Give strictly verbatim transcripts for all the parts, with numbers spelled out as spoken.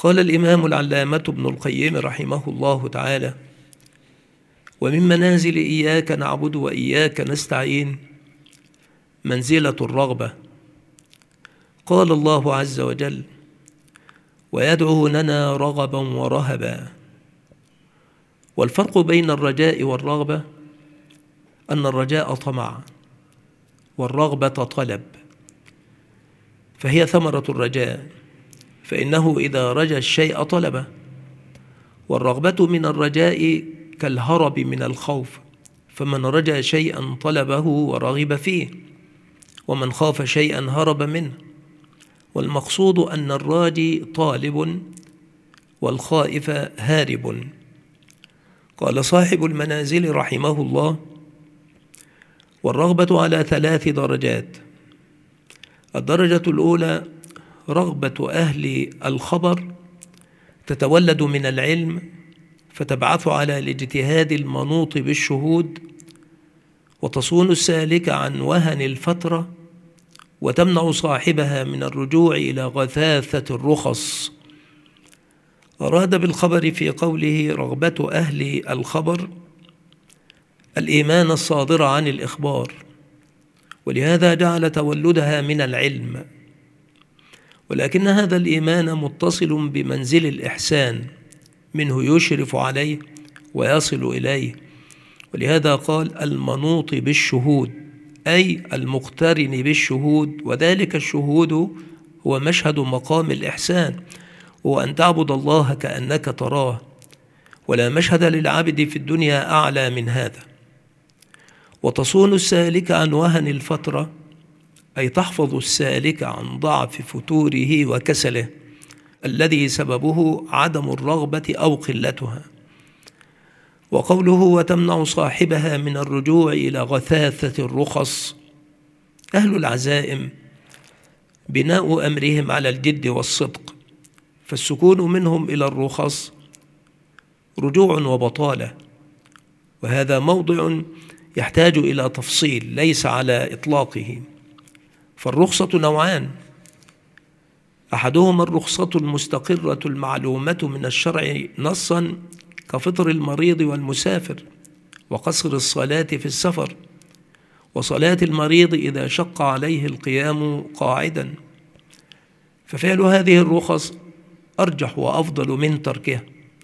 قال الإمام العلامة ابن القيم رحمه الله تعالى: ومن منازل إياك نعبد وإياك نستعين منزلة الرغبة. قال الله عز وجل: ويدعوننا رغبا ورهبا. والفرق بين الرجاء والرغبة أن الرجاء طمع والرغبة طلب، فهي ثمرة الرجاء، فإنه إذا رجا الشيء طلبه. والرغبة من الرجاء كالهرب من الخوف، فمن رجا شيئا طلبه ورغب فيه، ومن خاف شيئا هرب منه. والمقصود أن الراجي طالب والخائف هارب. قال صاحب المنازل رحمه الله: والرغبة على ثلاث درجات. الدرجة الأولى رغبة أهل الخبر، تتولد من العلم فتبعث على الاجتهاد المنوط بالشهود، وتصون السالك عن وهن الفترة، وتمنع صاحبها من الرجوع إلى غثاثة الرخص. أراد بالخبر في قوله رغبة أهل الخبر الإيمان الصادر عن الإخبار، ولهذا جعل تولدها من العلم. ولكن هذا الإيمان متصل بمنزل الإحسان، منه يشرف عليه ويصل إليه، ولهذا قال المنوط بالشهود، أي المقترن بالشهود. وذلك الشهود هو مشهد مقام الإحسان، هو أن تعبد الله كأنك تراه، ولا مشهد للعبد في الدنيا أعلى من هذا. وتصون السالك عن وهن الفترة، أي تحفظ السالك عن ضعف فتوره وكسله الذي سببه عدم الرغبة أو قلتها. وقوله وتمنع صاحبها من الرجوع إلى غثاثة الرخص، أهل العزائم بناء أمرهم على الجد والصدق، فالسكون منهم إلى الرخص رجوع وبطالة، وهذا موضع يحتاج إلى تفصيل ليس على إطلاقه. فالرخصة نوعان: أحدهما الرخصة المستقرة المعلومة من الشرع نصا، كفطر المريض والمسافر، وقصر الصلاة في السفر، وصلاة المريض إذا شق عليه القيام قاعدا، ففعل هذه الرخص أرجح وأفضل من تركها.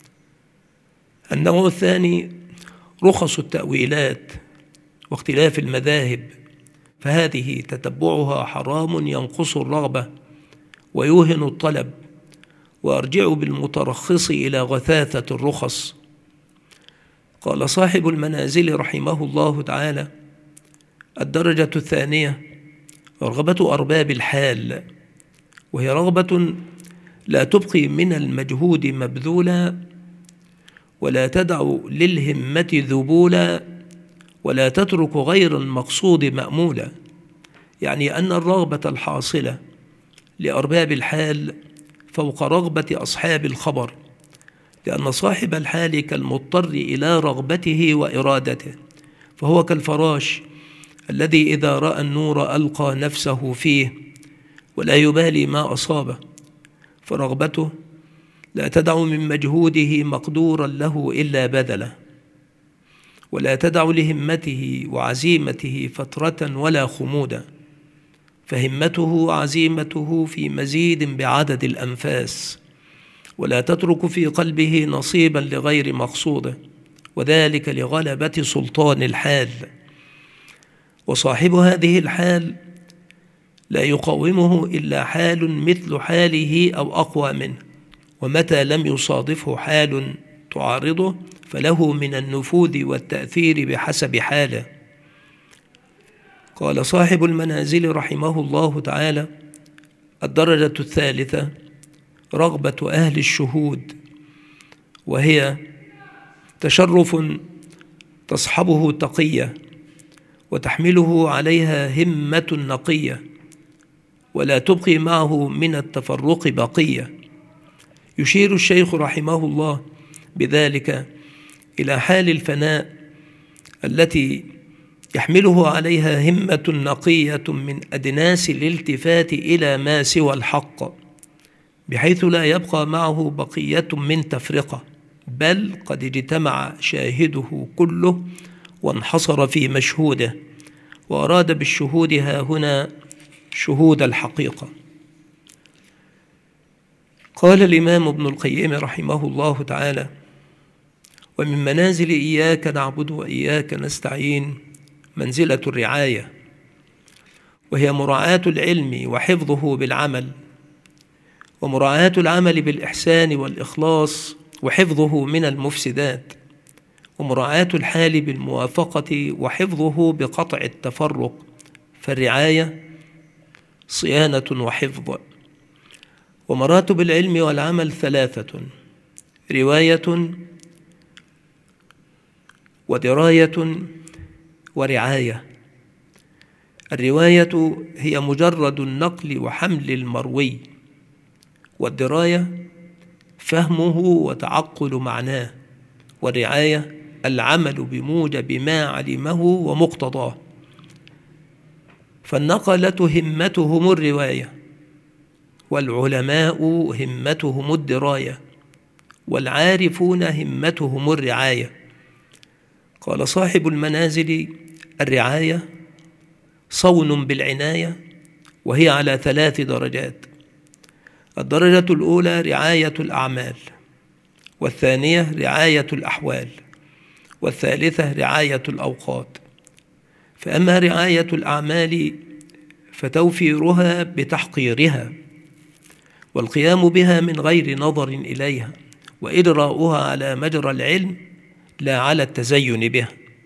النوع الثاني رخص التأويلات واختلاف المذاهب، فهذه تتبعها حرام ينقص الرغبة ويوهن الطلب، وأرجع بالمترخص إلى غثاثة الرخص. قال صاحب المنازل رحمه الله تعالى: الدرجة الثانية رغبة أرباب الحال، وهي رغبة لا تبقي من المجهود مبذولا، ولا تدع للهمة ذبولا، ولا تترك غير المقصود مأمولا. يعني أن الرغبة الحاصلة لأرباب الحال فوق رغبة أصحاب الخبر، لأن صاحب الحال كالمضطر إلى رغبته وإرادته، فهو كالفراش الذي إذا رأى النور ألقى نفسه فيه ولا يبالي ما أصابه، فرغبته لا تدع من مجهوده مقدورا له إلا بذله، ولا تدع لهمته وعزيمته فترة ولا خمودا، فهمته وعزيمته في مزيد بعدد الأنفاس، ولا تترك في قلبه نصيبا لغير مقصوده، وذلك لغلبة سلطان الحال. وصاحب هذه الحال لا يقاومه إلا حال مثل حاله أو أقوى منه، ومتى لم يصادفه حال تعارضه فله من النفوذ والتأثير بحسب حاله. قال صاحب المنازل رحمه الله تعالى: الدرجة الثالثة رغبة أهل الشهود، وهي تشرف تصحبه تقية وتحمله عليها همة نقية، ولا تبقي معه من التفرق بقية. يشير الشيخ رحمه الله بذلك إلى حال الفناء التي يحمله عليها همة نقية من أدناس الالتفات إلى ما سوى الحق، بحيث لا يبقى معه بقية من تفرقة، بل قد اجتمع شاهده كله وانحصر في مشهوده، وأراد بالشهود ها هنا شهود الحقيقة. قال الإمام ابن القيم رحمه الله تعالى: ومن منازل إياك نعبد وإياك نستعين منزلة الرعاية، وهي مراعاة العلم وحفظه بالعمل، ومراعاة العمل بالإحسان والإخلاص وحفظه من المفسدات، ومراعاة الحال بالموافقة وحفظه بقطع التفرق. فالرعاية صيانة وحفظ. ومراتب العلم والعمل ثلاثة: رواية ودراية ورعاية. الرواية هي مجرد النقل وحمل المروي، والدراية فهمه وتعقل معناه، والرعاية العمل بموجب ما علمه ومقتضاه. فالنقلة همتهم الرواية، والعلماء همتهم الدراية، والعارفون همتهم الرعاية. قال صاحب المنازل: الرعاية صون بالعناية، وهي على ثلاث درجات: الدرجة الأولى رعاية الأعمال، والثانية رعاية الأحوال، والثالثة رعاية الأوقات. فأما رعاية الأعمال فتوفيرها بتحقيرها، والقيام بها من غير نظر إليها، وإجراؤها على مجرى العلم لا على التزين بها.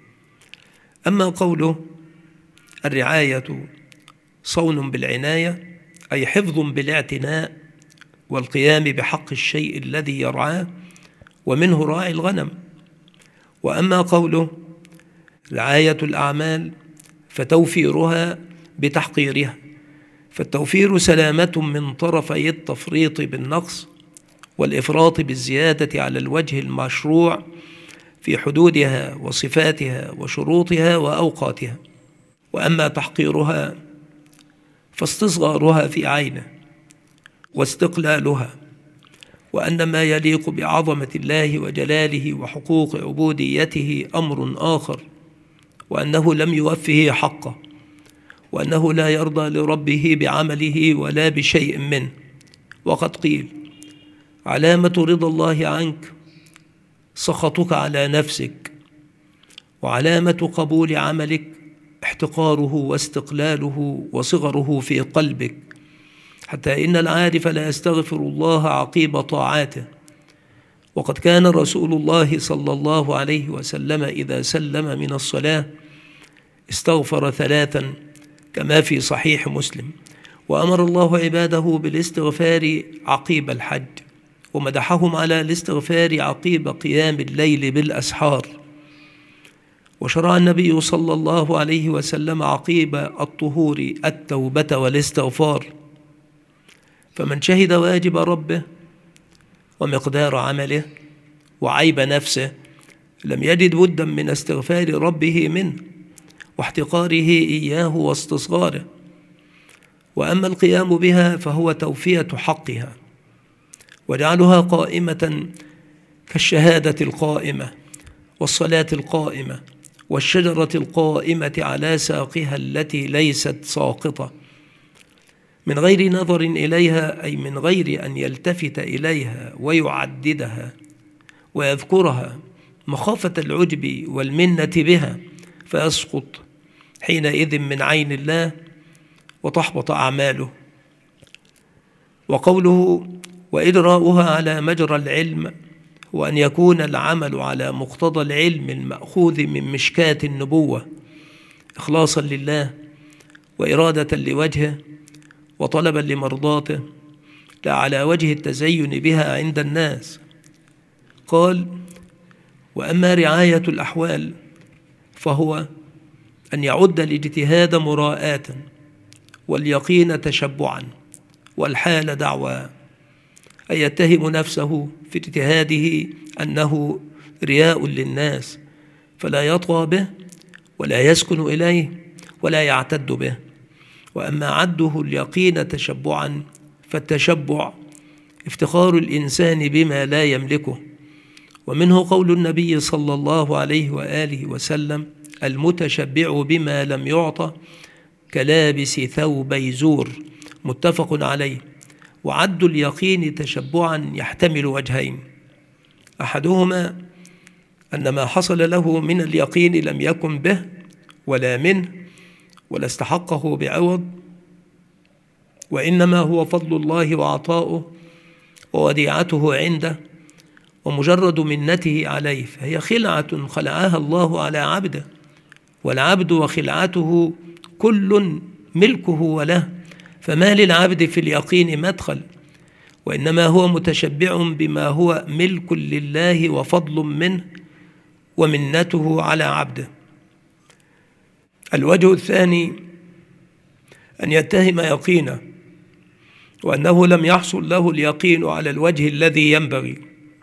أما قوله الرعاية صون بالعناية، أي حفظ بالاعتناء والقيام بحق الشيء الذي يرعاه، ومنه راعي الغنم. وأما قوله رعاية الأعمال فتوفيرها بتحقيرها، فالتوفير سلامة من طرفي التفريط بالنقص والإفراط بالزيادة على الوجه المشروع في حدودها وصفاتها وشروطها وأوقاتها. وأما تحقيرها فاستصغارها في عينه واستقلالها، وأن ما يليق بعظمة الله وجلاله وحقوق عبوديته أمر آخر، وأنه لم يوفه حقه، وأنه لا يرضى لربه بعمله ولا بشيء منه. وقد قيل: علامة رضا الله عنك سخطك على نفسك، وعلامة قبول عملك احتقاره واستقلاله وصغره في قلبك، حتى إن العارف لا يستغفر الله عقيب طاعاته. وقد كان رسول الله صلى الله عليه وسلم إذا سلم من الصلاة استغفر ثلاثا كما في صحيح مسلم. وأمر الله عباده بالاستغفار عقيب الحج، ومدحهم على الاستغفار عقيب قيام الليل بالأسحار. وشرع النبي صلى الله عليه وسلم عقيب الطهور التوبة والاستغفار. فمن شهد واجب ربه ومقدار عمله وعيب نفسه لم يجد بدا من استغفار ربه منه واحتقاره إياه واستصغاره. وأما القيام بها فهو توفية حقها وجعلها قائمة كالشهادة القائمة والصلاة القائمة والشجرة القائمة على ساقها التي ليست ساقطة، من غير نظر إليها، أي من غير أن يلتفت إليها ويعددها ويذكرها مخافة العجب والمنة بها، فيسقط حينئذ من عين الله وتحبط أعماله. وقوله وإجراؤها على مجرى العلم، وأن يكون العمل على مقتضى العلم المأخوذ من مشكاة النبوة إخلاصا لله وإرادة لوجهه وطلبا لمرضاته، لا على وجه التزين بها عند الناس. قال: وأما رعاية الأحوال فهو أن يعد الاجتهاد مراءة، واليقين تشبعا، والحال دعوى، أن يتهم نفسه في اجتهاده أنه رياء للناس، فلا يطغى به ولا يسكن إليه ولا يعتد به. وأما عده اليقين تشبعا فالتشبع افتخار الإنسان بما لا يملكه. ومنه قول النبي صلى الله عليه وآله وسلم: المتشبع بما لم يعطى كلابس ثوبي زور، متفق عليه. وعد اليقين تشبعا يحتمل وجهين: أحدهما أن ما حصل له من اليقين لم يكن به ولا منه ولا استحقه بعوض، وإنما هو فضل الله وعطاؤه ووديعته عنده ومجرد منته عليه، فهي خلعة خلعها الله على عبده، والعبد وخلعته كل ملكه وله، فما للعبد في اليقين مدخل، وإنما هو متشبع بما هو ملك لله وفضل منه ومنته على عبده. الوجه الثاني أن يتهم يقينه وأنه لم يحصل له اليقين على الوجه الذي ينبغي،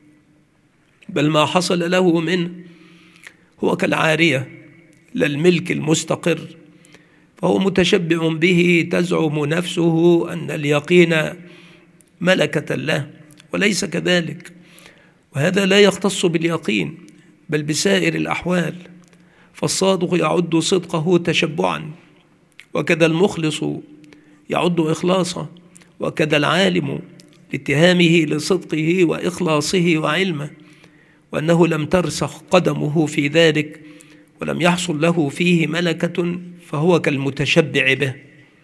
بل ما حصل له منه هو كالعارية لا الملك المستقر، فهو متشبع به تزعم نفسه أن اليقين ملكة له، وليس كذلك. وهذا لا يختص باليقين بل بسائر الأحوال، فالصادق يعد صدقه تشبعا، وكذا المخلص يعد إخلاصا، وكذا العالم لاتهامه لصدقه وإخلاصه وعلمه، وأنه لم ترسخ قدمه في ذلك ولم يحصل له فيه ملكة، فهو كالمتشبع به.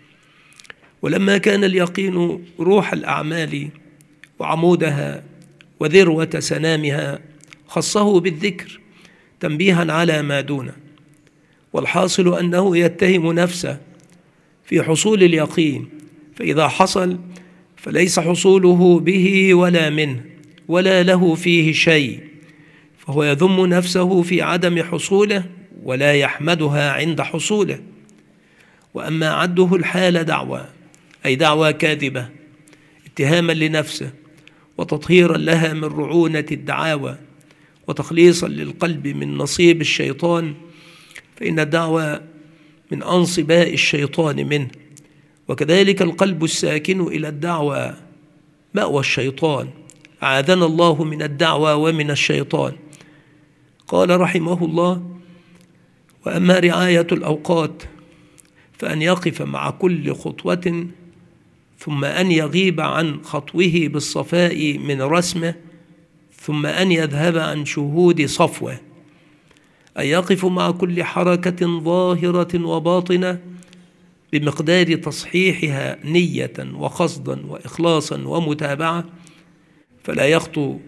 ولما كان اليقين روح الأعمال وعمودها وذروة سنامها خصه بالذكر تنبيها على ما دونه. والحاصل أنه يتهم نفسه في حصول اليقين، فإذا حصل فليس حصوله به ولا منه ولا له فيه شيء، فهو يذم نفسه في عدم حصوله ولا يحمدها عند حصوله. وأما عده الحال دعوى، أي دعوى كاذبة اتهاما لنفسه وتطهيرا لها من رعونة الدعاوى وتخليصا للقلب من نصيب الشيطان، فإن الدعوى من أنصباء الشيطان منه، وكذلك القلب الساكن إلى الدعوى مأوى الشيطان، أعاذنا الله من الدعوى ومن الشيطان. قال رحمه الله: وأما رعاية الأوقات فأن يقف مع كل خطوة ثم أن يغيب عن خطوه بالصفاء من رسمه ثم أن يذهب عن شهود صفوه، أن يقف مع كل حركة ظاهرة وباطنة بمقدار تصحيحها نية وقصدا وإخلاصا ومتابعة، فلا يخطو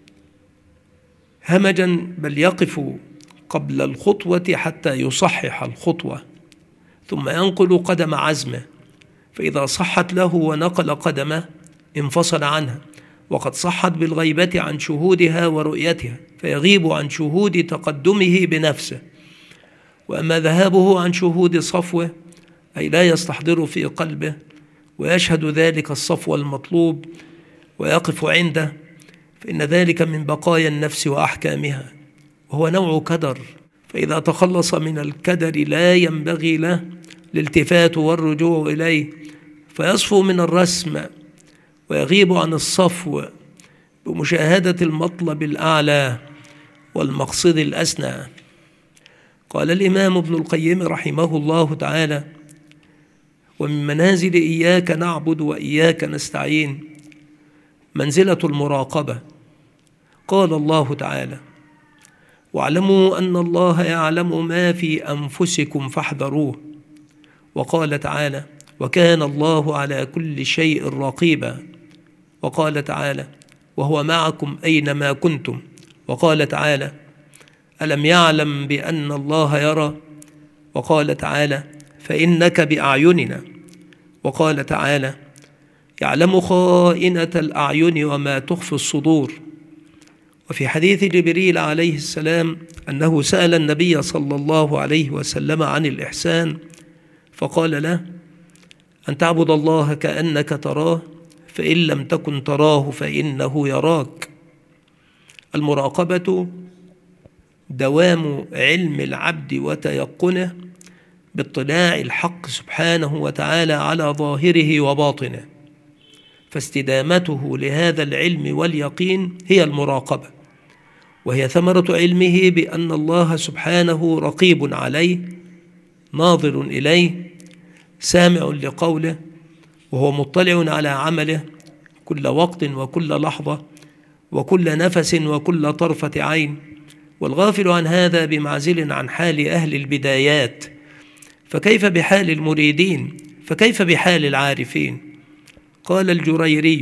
همجا بل يقف قبل الخطوة حتى يصحح الخطوة، ثم ينقل قدم عزمه، فإذا صحت له ونقل قدمه انفصل عنها، وقد صحت بالغيبة عن شهودها ورؤيتها، فيغيب عن شهود تقدمه بنفسه. وأما ذهابه عن شهود صفوه أي لا يستحضر في قلبه ويشهد ذلك الصفو المطلوب ويقف عنده، فإن ذلك من بقايا النفس وأحكامها، وهو نوع كدر، فإذا تخلص من الكدر لا ينبغي له الالتفات والرجوع إليه، فيصفو من الرسم ويغيب عن الصفو بمشاهدة المطلب الأعلى والمقصد الأسنى. قال الإمام ابن القيم رحمه الله تعالى: ومن منازل إياك نعبد وإياك نستعين منزلة المراقبة. قال الله تعالى: واعلموا أن الله يعلم ما في أنفسكم فاحذروه. وقال تعالى: وكان الله على كل شيء رقيبا. وقال تعالى: وهو معكم أينما كنتم. وقال تعالى: ألم يعلم بأن الله يرى. وقال تعالى: فإنك بأعيننا. وقال تعالى: يعلم خائنة الأعين وما تخفي الصدور. وفي حديث جبريل عليه السلام أنه سأل النبي صلى الله عليه وسلم عن الإحسان، فقال له: أن تعبد الله كأنك تراه، فإن لم تكن تراه فإنه يراك. المراقبة دوام علم العبد وتيقنه باطلاع الحق سبحانه وتعالى على ظاهره وباطنه، فاستدامته لهذا العلم واليقين هي المراقبة، وهي ثمرة علمه بأن الله سبحانه رقيب عليه، ناظر إليه، سامع لقوله، وهو مطلع على عمله كل وقت وكل لحظة وكل نفس وكل طرفة عين. والغافل عن هذا بمعزل عن حال أهل البدايات، فكيف بحال المريدين؟ فكيف بحال العارفين؟ قال الجريري: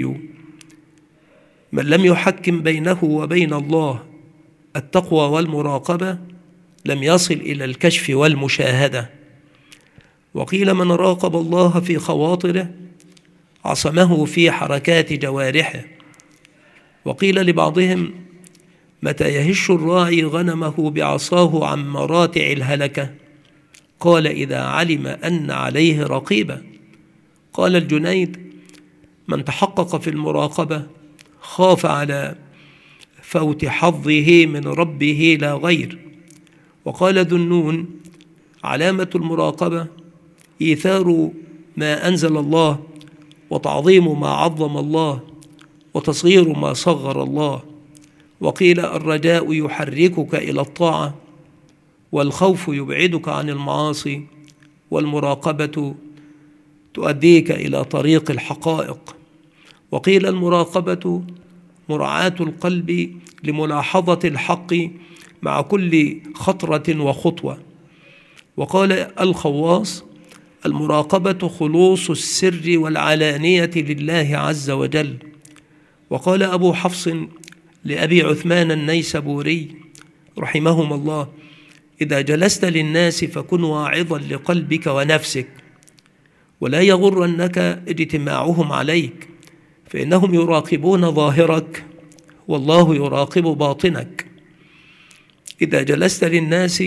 من لم يحكم بينه وبين الله التقوى والمراقبة لم يصل إلى الكشف والمشاهدة. وقيل: من راقب الله في خواطره عصمه في حركات جوارحه. وقيل لبعضهم: متى يهش الراعي غنمه بعصاه عن مراتع الهلكة؟ قال: إذا علم أن عليه رقيبا. قال الجنيد: من تحقق في المراقبة خاف على فوت حظه من ربه لا غير. وقال ذو النون: علامة المراقبة إيثار ما أنزل الله، وتعظيم ما عظم الله، وتصغير ما صغر الله. وقيل: الرجاء يحركك إلى الطاعة، والخوف يبعدك عن المعاصي، والمراقبة تؤديك إلى طريق الحقائق. وقيل: المراقبة مراعاة القلب لملاحظة الحق مع كل خطرة وخطوة. وقال الخواص: المراقبة خلوص السر والعلانية لله عز وجل. وقال أبو حفص لأبي عثمان النيسابوري رحمهما الله: إذا جلست للناس فكن واعظا لقلبك ونفسك، ولا يغرنك اجتماعهم عليك، فإنهم يراقبون ظاهرك والله يراقب باطنك. إذا جلست للناس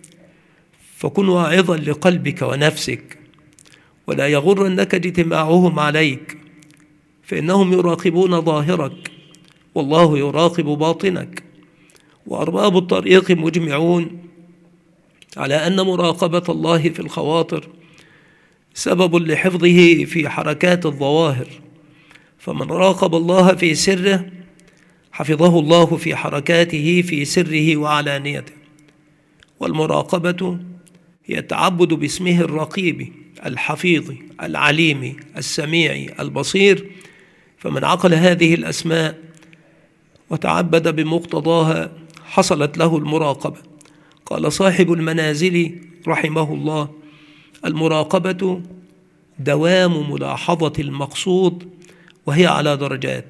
فكن واعظا لقلبك ونفسك، ولا يغرنك اجتماعهم عليك، فإنهم يراقبون ظاهرك والله يراقب باطنك. وأرباب الطريق مجمعون على أن مراقبة الله في الخواطر سبب لحفظه في حركات الظواهر، فمن راقب الله في سره حفظه الله في حركاته في سره وعلانيته. والمراقبة هي التعبد باسمه الرقيب الحفيظ العليم السميع البصير، فمن عقل هذه الأسماء وتعبد بمقتضاها حصلت له المراقبة. قال صاحب المنازل رحمه الله: المراقبة دوام ملاحظة المقصود، وهي على درجات.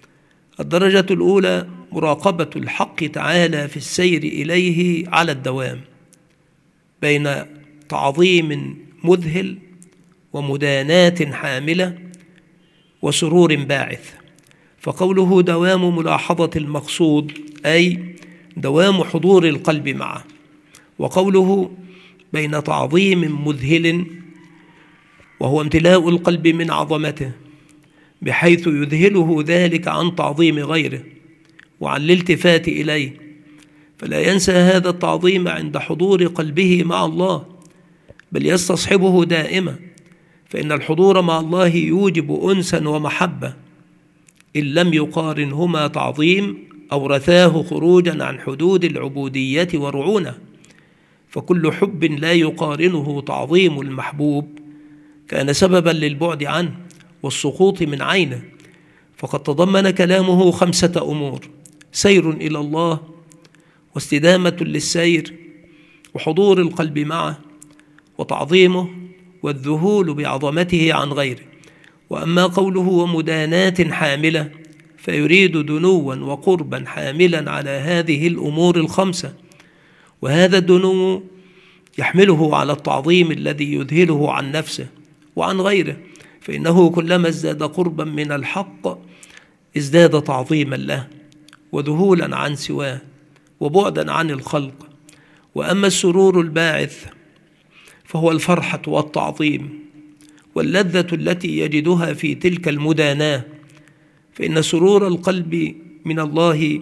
الدرجة الأولى مراقبة الحق تعالى في السير إليه على الدوام، بين تعظيم مذهل ومدانات حاملة وسرور باعث. فقوله دوام ملاحظة المقصود أي دوام حضور القلب معه. وقوله بين تعظيم مذهل وهو امتلاء القلب من عظمته، بحيث يذهله ذلك عن تعظيم غيره وعن الالتفات إليه، فلا ينسى هذا التعظيم عند حضور قلبه مع الله، بل يستصحبه دائما، فإن الحضور مع الله يوجب أنسا ومحبة، إن لم يقارنهما تعظيم أورثاه خروجا عن حدود العبودية ورعونة. فكل حب لا يقارنه تعظيم المحبوب كان سببا للبعد عنه والسقوط من عينه. فقد تضمن كلامه خمسة أمور: سير إلى الله، واستدامة للسير، وحضور القلب معه، وتعظيمه، والذهول بعظمته عن غيره. وأما قوله ومدانات حاملة فيريد دنوا وقربا حاملا على هذه الأمور الخمسة، وهذا الدنو يحمله على التعظيم الذي يذهله عن نفسه وعن غيره، فإنه كلما ازداد قربا من الحق ازداد تعظيما له وذهولا عن سواه وبعدا عن الخلق. وأما السرور الباعث فهو الفرحة والتعظيم واللذة التي يجدها في تلك المداناة، فإن سرور القلب من الله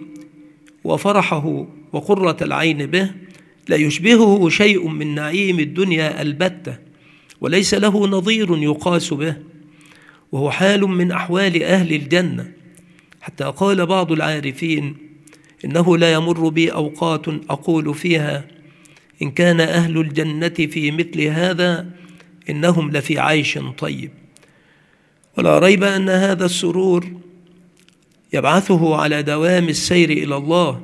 وفرحه وقرة العين به لا يشبهه شيء من نعيم الدنيا البتة، وليس له نظير يقاس به. وهو حال من أحوال أهل الجنة، حتى قال بعض العارفين: إنه لا يمر بي أوقات أقول فيها إن كان أهل الجنة في مثل هذا إنهم لفي عيش طيب. ولا ريب أن هذا السرور يبعثه على دوام السير إلى الله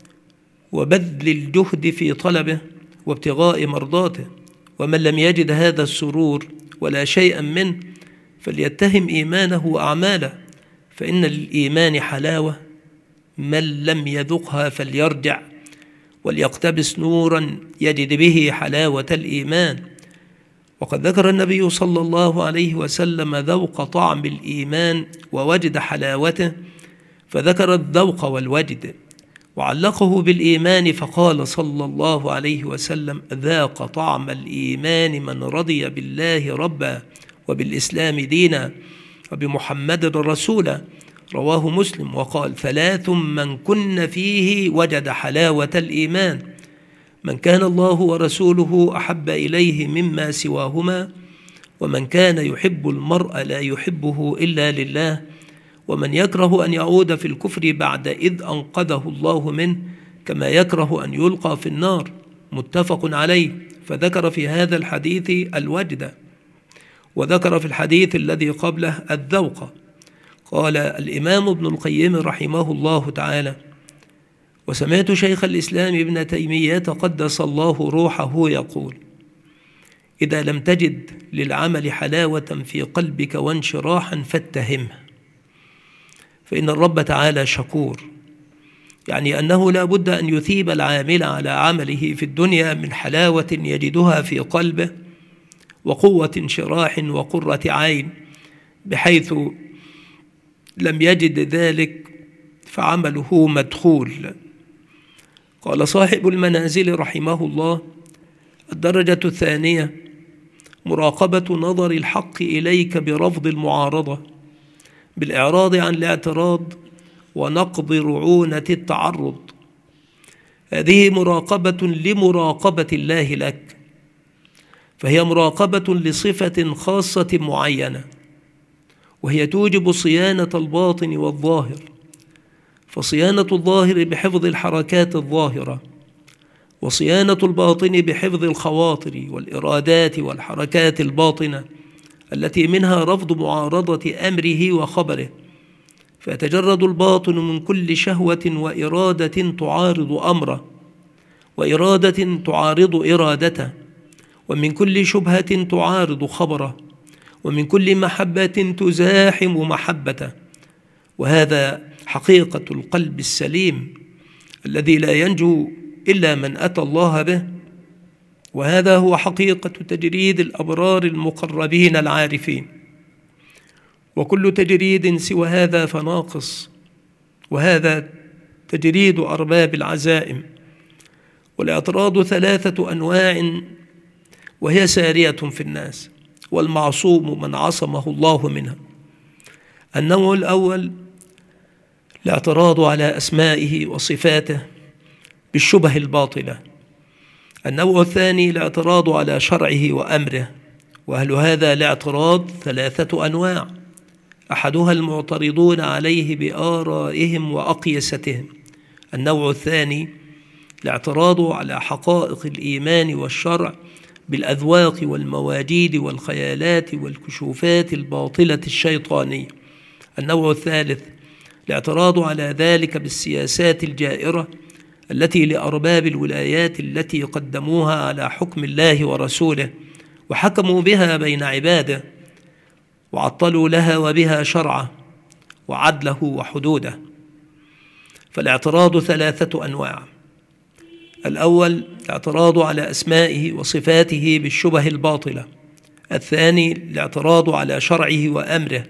وبذل الجهد في طلبه وابتغاء مرضاته. ومن لم يجد هذا السرور ولا شيئا منه فليتهم إيمانه وأعماله، فإن للإيمان حلاوة من لم يذقها فليرجع وليقتبس نورا يجد به حلاوة الإيمان. وقد ذكر النبي صلى الله عليه وسلم ذوق طعم الإيمان ووجد حلاوته، فذكر الذوق والوجد وعلقه بالإيمان فقال صلى الله عليه وسلم: ذاق طعم الإيمان من رضي بالله ربا وبالإسلام دينا وبمحمد رسولا، رواه مسلم. وقال: ثلاث من كن فيه وجد حلاوة الإيمان: من كان الله ورسوله أحب إليه مما سواهما، ومن كان يحب المرء لا يحبه إلا لله، ومن يكره أن يعود في الكفر بعد إذ أنقذه الله منه، كما يكره أن يلقى في النار. متفق عليه. فذكر في هذا الحديث الوجد، وذكر في الحديث الذي قبله الذوق. قال الإمام ابن القيم رحمه الله تعالى: وسمعت شيخ الإسلام ابن تيمية قدس الله روحه يقول: إذا لم تجد للعمل حلاوة في قلبك وانشراحا فاتهمه، فإن الرب تعالى شكور، يعني أنه لا بد أن يثيب العامل على عمله في الدنيا من حلاوة يجدها في قلبه وقوة انشراح وقرة عين، بحيث لم يجد ذلك فعمله مدخول. قال صاحب المنازل رحمه الله: الدرجة الثانية مراقبة نظر الحق إليك برفض المعارضة، بالإعراض عن الاعتراض ونقض رعونة التعرض. هذه مراقبة لمراقبة الله لك، فهي مراقبة لصفة خاصة معينة، وهي توجب صيانة الباطن والظاهر. فصيانة الظاهر بحفظ الحركات الظاهرة، وصيانة الباطن بحفظ الخواطر والإرادات والحركات الباطنة التي منها رفض معارضة أمره وخبره، فيتجرد الباطن من كل شهوة وإرادة تعارض أمره، وإرادة تعارض إرادته، ومن كل شبهة تعارض خبره، ومن كل محبة تزاحم محبته. وهذا حقيقة القلب السليم الذي لا ينجو إلا من أتى الله به، وهذا هو حقيقة تجريد الأبرار المقربين العارفين. وكل تجريد سوى هذا فناقص، وهذا تجريد أرباب العزائم. والاعتراض ثلاثة أنواع وهي سارية في الناس، والمعصوم من عصمه الله منها. النوع الأول الاعتراض على أسمائه وصفاته بالشبه الباطلة. النوع الثاني الاعتراض على شرعه وأمره، وأهل هذا الاعتراض ثلاثة أنواع: أحدها المعترضون عليه بآرائهم وأقيستهم. النوع الثاني الاعتراض على حقائق الإيمان والشرع بالأذواق والمواجيد والخيالات والكشوفات الباطلة الشيطانية. النوع الثالث الاعتراض على ذلك بالسياسات الجائرة التي لأرباب الولايات التي قدموها على حكم الله ورسوله وحكموا بها بين عباده، وعطلوا لها وبها شرعه وعدله وحدوده. فالاعتراض ثلاثة أنواع: الأول الاعتراض على أسمائه وصفاته بالشبه الباطلة، الثاني الاعتراض على شرعه وأمره.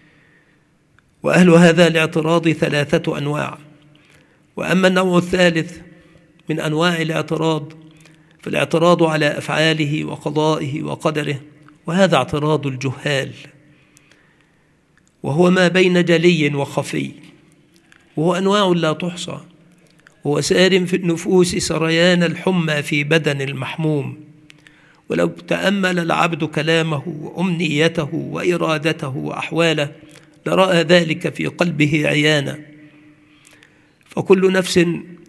وأهل هذا الاعتراض ثلاثة أنواع. وأما النوع الثالث من أنواع الاعتراض فالاعتراض على أفعاله وقضائه وقدره، وهذا اعتراض الجهال، وهو ما بين جلي وخفي، وهو أنواع لا تحصى، هو سار في النفوس سريان الحمى في بدن المحموم، ولو تأمل العبد كلامه وأمنيته وإرادته وأحواله لرأى ذلك في قلبه عيانا. فكل نفس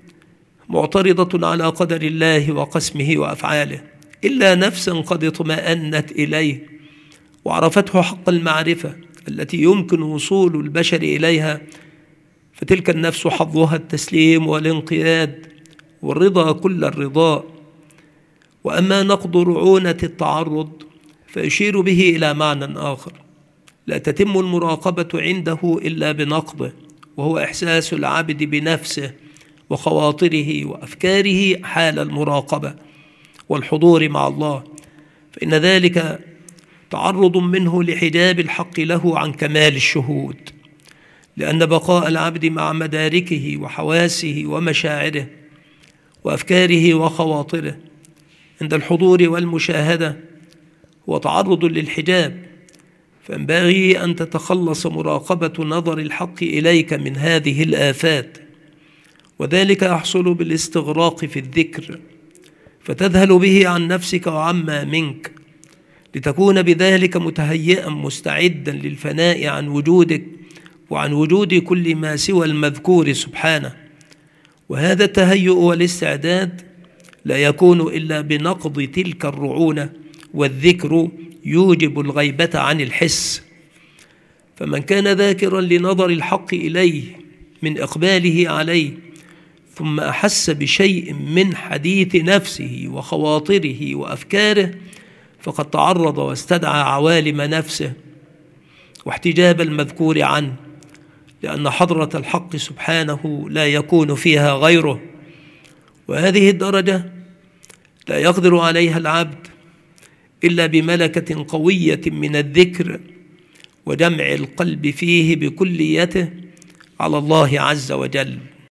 معترضة على قدر الله وقسمه وأفعاله إلا نفسا قد اطمأنت إليه وعرفته حق المعرفة التي يمكن وصول البشر إليها، فتلك النفس حظها التسليم والانقياد والرضا كل الرضاء. وأما نقض رعونة التعرض فيشير به إلى معنى آخر: لا تتم المراقبة عنده إلا بنقضه، وهو إحساس العبد بنفسه وخواطره وأفكاره حال المراقبة والحضور مع الله، فإن ذلك تعرض منه لحجاب الحق له عن كمال الشهود، لأن بقاء العبد مع مداركه وحواسه ومشاعره وأفكاره وخواطره عند الحضور والمشاهدة هو تعرض للحجاب، فينبغي أن تتخلص مراقبة نظر الحق إليك من هذه الآفات، وذلك يحصل بالاستغراق في الذكر، فتذهل به عن نفسك وعما منك، لتكون بذلك متهيئا مستعدا للفناء عن وجودك وعن وجود كل ما سوى المذكور سبحانه. وهذا التهيؤ والاستعداد لا يكون إلا بنقض تلك الرعونة، والذكر يوجب الغيبة عن الحس. فمن كان ذاكرا لنظر الحق إليه من إقباله عليه ثم أحس بشيء من حديث نفسه وخواطره وأفكاره فقد تعرض واستدعى عوالم نفسه واحتجاب المذكور عنه، لأن حضرة الحق سبحانه لا يكون فيها غيره. وهذه الدرجة لا يقدر عليها العبد إلا بملكة قوية من الذكر وجمع القلب فيه بكليته على الله عز وجل.